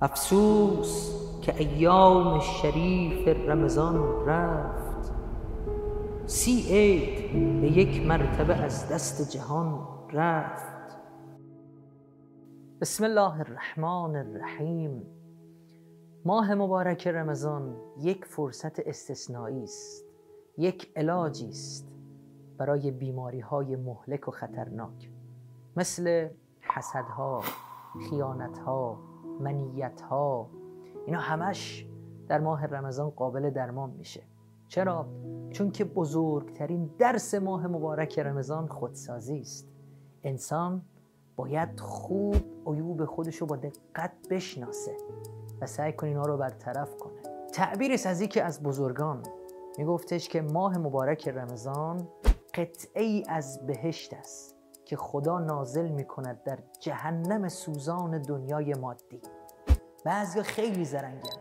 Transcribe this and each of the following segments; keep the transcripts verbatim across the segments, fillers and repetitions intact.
افسوس که ایام شریف رمضان رفت، سی عید به یک مرتبه از دست جهان رفت. بسم الله الرحمن الرحیم. ماه مبارک رمضان یک فرصت استثنایی است، یک علاجی است برای بیماری‌های مهلک و خطرناک مثل حسدها، خیانتها، منیتها. اینا همش در ماه رمضان قابل درمان میشه. چرا؟ چون که بزرگترین درس ماه مبارک رمضان خودسازی است. انسان باید خوب عیوب خودشو با دقت بشناسه و سعی کنه اینا رو برطرف کنه. تعبیر از یکی از بزرگان میگفتش که ماه مبارک رمضان قطعه‌ای از بهشت است که خدا نازل میکند در جهنم سوزان دنیای مادی. بعضیا خیلی زرنگن،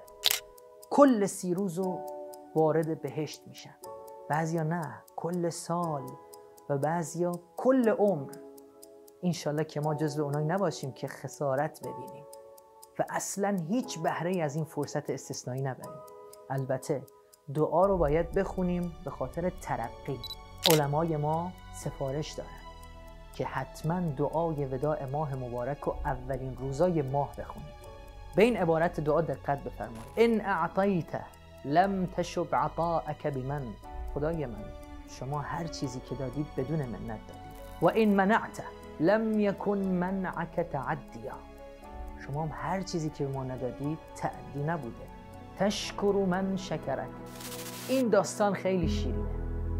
کل سی روزو وارد بهشت میشن، بعضیا نه، کل سال، و بعضیا کل عمر. انشالله که ما جزو اونایی نباشیم که خسارت ببینیم و اصلا هیچ بهره‌ای از این فرصت استثنایی نبریم. البته دعا رو باید بخونیم به خاطر ترقی. علمای ما سفارش دارن که حتما دعای وداع ماه مبارک و اولین روزای ماه بخونیم. به این عبارت دعا دقت بفرمایید: ان اعطیت لم تشب عطاءک بمن. خدای من، شما هر چیزی که دادید بدون منت دادید. و ان منعت لم یکن منعک تعدیا. شما هم هر چیزی که به ما ندادید تعدی نبوده. تشکر من شکرک. این داستان خیلی شیرینه.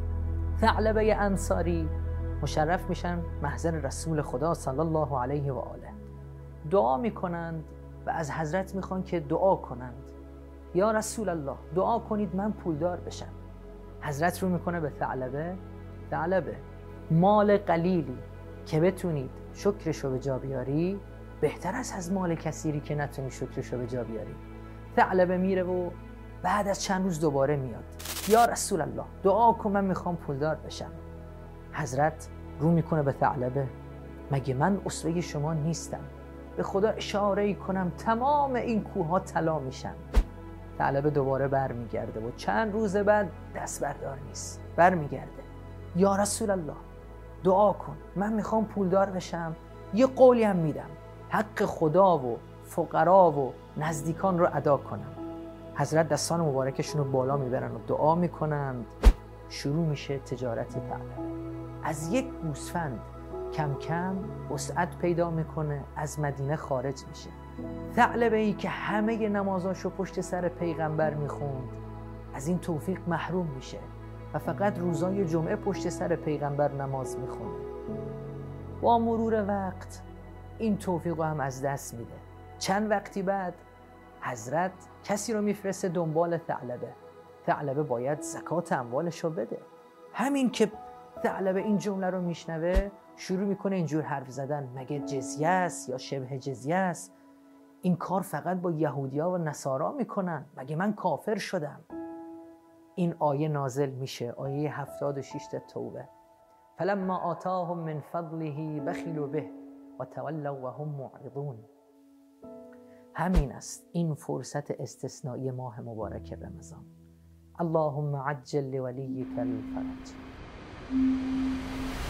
ثعلبه انصاری مشرف میشن محضر رسول خدا صلی الله علیه و آله، دعا میکنند و از حضرت میخوان که دعا کنند. یا رسول الله دعا کنید من پولدار بشم. حضرت رو میکنه به ثعلبه: ثعلبه، مال قلیلی که بتونید شکرشو به جا بیاری بهتر است از مال کثیری که نتونی شکرشو به جا بیاری. ثعلبه میره و بعد از چند روز دوباره میاد: یا رسول الله دعا کن من میخوام پولدار بشم. حضرت رو میکنه به ثعلبه: مگه من اسوه شما نیستم؟ به خدا اشاره کنم تمام این کوها طلا میشن. ثعلبه دوباره بر میگرده و چند روز بعد دست بردار نیست، بر میگرده: یا رسول الله دعا کن من میخوام پولدار بشم، یه قولی هم میدم حق خدا و فقرا و نزدیکان رو ادا کنم. حضرت دستان مبارکشون رو بالا میبرن و دعا میکنند. شروع میشه تجارت ثعلبه. از یک گوسفند کم کم وسعت پیدا میکنه، از مدینه خارج میشه. ثعلبه ای که همه نمازاشو پشت سر پیغمبر میخوند از این توفیق محروم میشه و فقط روزای جمعه پشت سر پیغمبر نماز میخونه. با مرور وقت این توفیق هم از دست میده. چند وقتی بعد حضرت کسی رو میفرسته دنبال ثعلبه. ثعلبه باید زکات اموالشو بده. همین که ثعلبه این جمله رو میشنوه شروع میکنه اینجور حرف زدن: مگه جزیه است یا شبه جزیه است؟ این کار فقط با یهودیا و نصارا میکنن، مگه من کافر شدم؟ این آیه نازل میشه، آیه هفتاد و شش توبه: فلما آتاهم من فضله بخلوا به و تولوا وهم معرضون. همین است این فرصت استثنایی ماه مبارک رمضان. اللهم عجل لولیک الفرج.